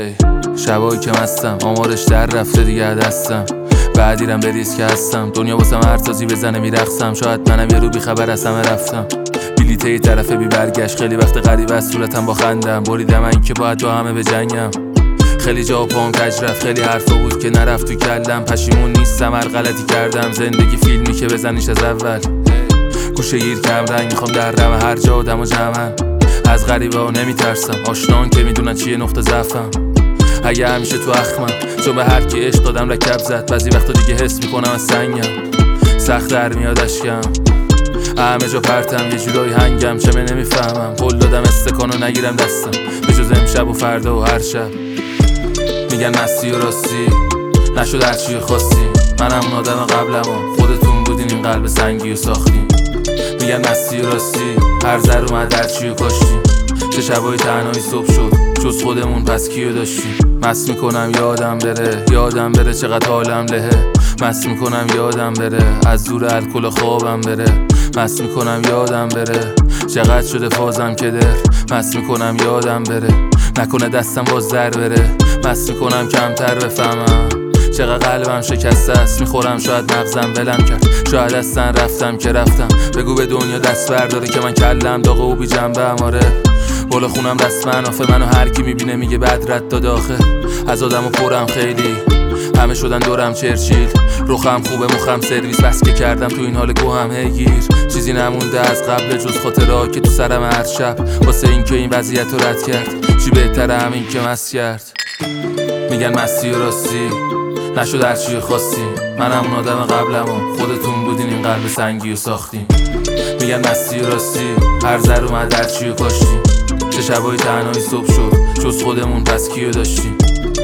شبایی که مستم آمارش در رفته دیگه دستم، بعدیرم به ریسک هستم، دنیا واسم هرتازی بزنه میرقصم، شاید منم یه رو بی خبر از همه رفتم، بلیته یه طرف بی برگشت، خیلی وقت غریب از صورتم با خندم، بریدم من که باید با همه بجنگم، خیلی جا پام کج رفت، خیلی حرفا بود که نرفت تو کلم، پشیمون نیستم هر غلطی کردم، زندگی فیلمی که بزنیش از اول، گوشه گیر کم رنگ میخوام در رم هر جا آدم و جمعن، از غریبا نمیترسم، آشنان که میدونن چیه نقطه ضعفم، اگه همیشه تو اخمم، چون به هر کی عشق دادم رکب زد، بعضی وقتا دیگه حس میکنم از سنگم، سخت در میاد اشکم، همه جا پرتم یه جورایی هنگم، چه من نمیفهمم، قول دادم استکانو نگیرم دستم، به جز امشب و فردا و هر شب، میگن مستی و راستی نشد هرچی خواستی، من همون آدم قبلم و خودتون بودین این قلب سنگی و ساختیم، میگن مستی و راستی هر ذر اومد هرچی و کاشتیم، چه شبای تنهایی صبح شد جز خودمون پس کیو داشتیم، مست میکنم یادم بره چقدر حالم لهه، مست میکنم یادم بره از دور الکل خوابم بره، مست میکنم یادم بره چقدر شده فازم که مست میکنم یادم بره نکنه دستم باز در بره، مست میکنم کمتر بفهمم چقدر قلبم شکسته است، میخورم شاید مغزم ولم کرد، شاید اصلا رفتم که رفتم، بگو به دنیا دست برداره که من کلم داغه و بی جنبه اماره، بالا خونم دست منافه، منو هر کی میبینه میگه بد رد داد آخه، از آدمو پرم خیلی همه شدن دورم چرچیل، روخم خوبه مخم سرویس، بس که کردم تو این حال گوهم هیگیر، چیزی نمونده از قبل جز خاطرها که تو سرم هر شب، واسه این که این وضعیت رو رد کرد، چی بهتره همین که مست کرد، میگن مستی و راستی نشد هرچی خواستی، من همون آدم قبلم و خودتون بودین این قلب سنگی و ساختیم، میگن مستی و راستی هر ذر اومد هرچی و کاشتیم، چه شبای تنهایی صبح شد جز خودمون پس کیو داشتیم.